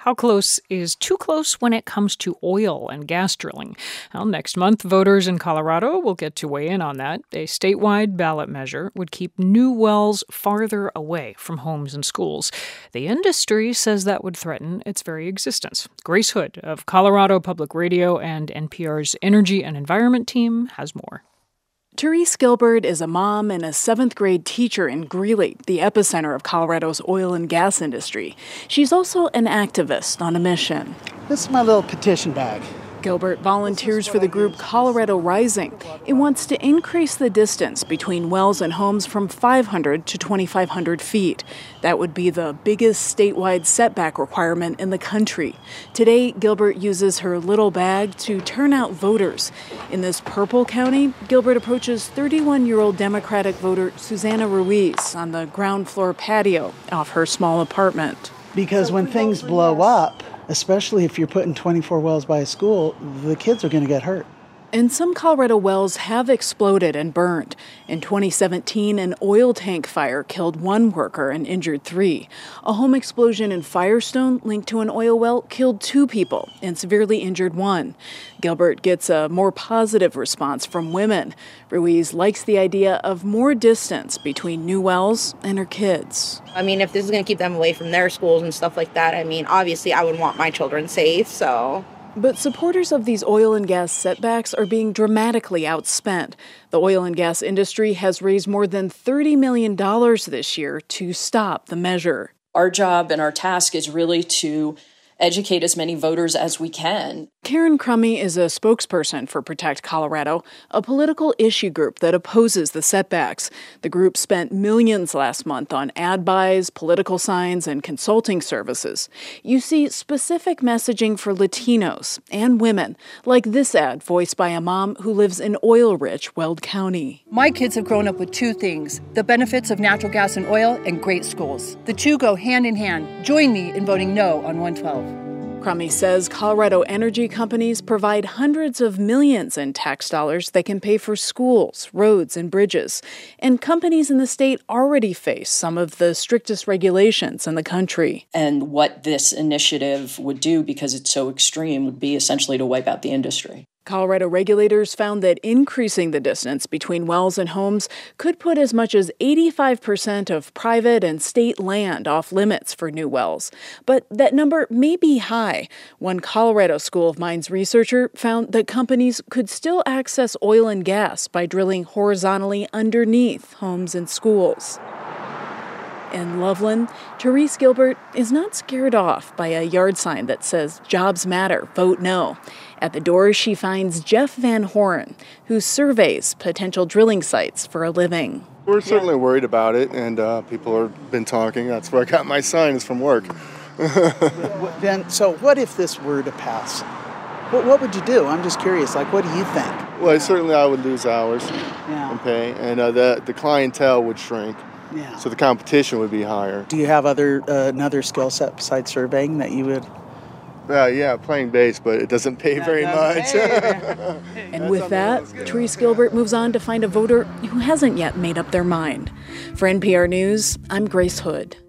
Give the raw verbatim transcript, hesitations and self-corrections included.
How close is too close when it comes to oil and gas drilling? Well, next month, voters in Colorado will get to weigh in on that. A statewide ballot measure would keep new wells farther away from homes and schools. The industry says that would threaten its very existence. Grace Hood of Colorado Public Radio and N P R's Energy and Environment team has more. Therese Gilbert is a mom and a seventh grade teacher in Greeley, the epicenter of Colorado's oil and gas industry. She's also an activist on a mission. This is my little petition bag. Gilbert volunteers for the group Colorado Rising. It wants to increase the distance between wells and homes from five hundred to twenty-five hundred feet. That would be the biggest statewide setback requirement in the country. Today, Gilbert uses her little bag to turn out voters. In this purple county, Gilbert approaches thirty-one-year-old Democratic voter Susana Ruiz on the ground floor patio off her small apartment. Because when things blow up, especially if you're putting twenty-four wells by a school, the kids are going to get hurt. And some Colorado wells have exploded and burned. In twenty seventeen, an oil tank fire killed one worker and injured three. A home explosion in Firestone linked to an oil well killed two people and severely injured one. Gilbert gets a more positive response from women. Ruiz likes the idea of more distance between new wells and her kids. I mean, if this is going to keep them away from their schools and stuff like that, I mean, obviously I would want my children safe, so... But supporters of these oil and gas setbacks are being dramatically outspent. The oil and gas industry has raised more than thirty million dollars this year to stop the measure. Our job and our task is really to educate as many voters as we can. Karen Crummy is a spokesperson for Protect Colorado, a political issue group that opposes the setbacks. The group spent millions last month on ad buys, political signs, and consulting services. You see specific messaging for Latinos and women, like this ad voiced by a mom who lives in oil-rich Weld County. My kids have grown up with two things, the benefits of natural gas and oil and great schools. The two go hand in hand. Join me in voting no on one twelve. Crummy says Colorado energy companies provide hundreds of millions in tax dollars that can pay for schools, roads, and bridges. And companies in the state already face some of the strictest regulations in the country. And what this initiative would do, because it's so extreme, would be essentially to wipe out the industry. Colorado regulators found that increasing the distance between wells and homes could put as much as eighty-five percent of private and state land off limits for new wells. But that number may be high. One Colorado School of Mines researcher found that companies could still access oil and gas by drilling horizontally underneath homes and schools. In Loveland, Therese Gilbert is not scared off by a yard sign that says, "Jobs matter, vote no." At the door, she finds Jeff Van Horen, who surveys potential drilling sites for a living. We're certainly worried about it, and uh, people have been talking. That's where I got my sign, is from work. Then, so what if this were to pass? What, what would you do? I'm just curious. Like, what do you think? Well, certainly I would lose hours Yeah. and pay, and uh, the, the clientele would shrink. Yeah. So the competition would be higher. Do you have other uh, another skill set besides surveying that you would? Uh, yeah, playing bass, but it doesn't pay That very doesn't much. And with that, Therese Gilbert moves on to find a voter who hasn't yet made up their mind. For N P R News, I'm Grace Hood.